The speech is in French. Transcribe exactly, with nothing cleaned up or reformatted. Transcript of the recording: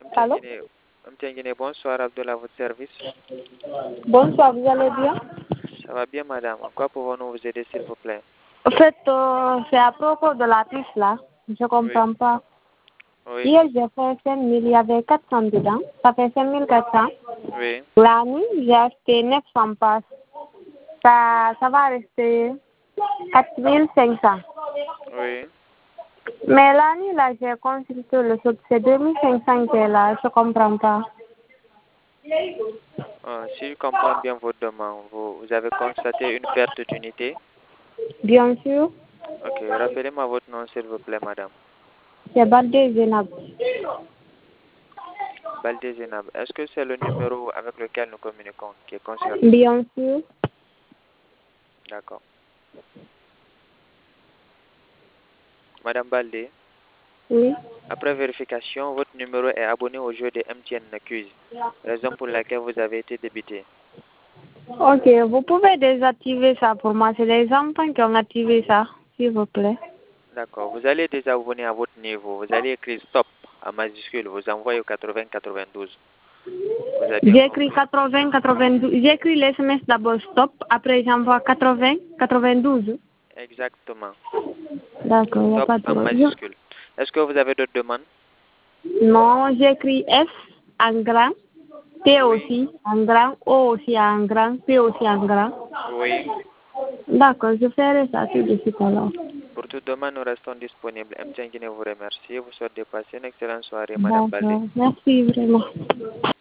Allô? Mtengine, bonsoir, Abdullah, à votre service. Bonsoir, vous allez bien? Ça va bien, madame. En quoi pouvons-nous vous aider, s'il vous plaît? En fait, euh, c'est à propos de la puce là. Je comprends Oui. pas. Oui. Hier, j'ai fait cinq mille, il y avait quatre cents dedans. Ça fait cinq mille quatre cents. Oui. La nuit, j'ai acheté neuf cents passes. Ça, ça va rester quatre mille cinq cents. Oui. Mais la nuit, là, j'ai consulté le solde, c'est deux mille cinq cents qui est là. Je comprends pas. Euh, si je comprends bien votre demande, vous, vous avez constaté une perte d'unité? Bien sûr. Ok, rappelez-moi votre nom, s'il vous plaît, madame. C'est Baldé Zenab. Baldé Zenab. Est-ce que c'est le numéro avec lequel nous communiquons qui est concerné? Bien sûr. D'accord. Madame Baldé, Oui. après vérification, votre numéro est abonné au jeu de M T N Quiz, raison pour laquelle vous avez été débité. Ok, vous pouvez désactiver ça pour moi. C'est les enfants qui ont activé ça, s'il vous plaît. D'accord. Vous allez désabonner à votre niveau. Vous allez écrire stop en majuscule. Vous envoyez au quatre-vingts quatre-vingt-douze. Vous avez bien J'ai écrit compris. quatre-vingts quatre-vingt-douze. J'ai écrit les S M S d'abord stop. Après, j'envoie quatre-vingts quatre-vingt-douze. Exactement. D'accord, il n'y a Stop pas de en problème. majuscule. Est-ce que vous avez d'autres demandes? Non, j'ai écrit F en grand, T Oui. aussi en grand, O aussi en grand, P aussi en grand. Oui. D'accord, je ferai ça tout de suite alors. Pour toute demande, nous restons disponibles. M. Guinée vous remercie. Vous souhaite de passer une excellente soirée, Madame Baldé. D'accord, merci vraiment.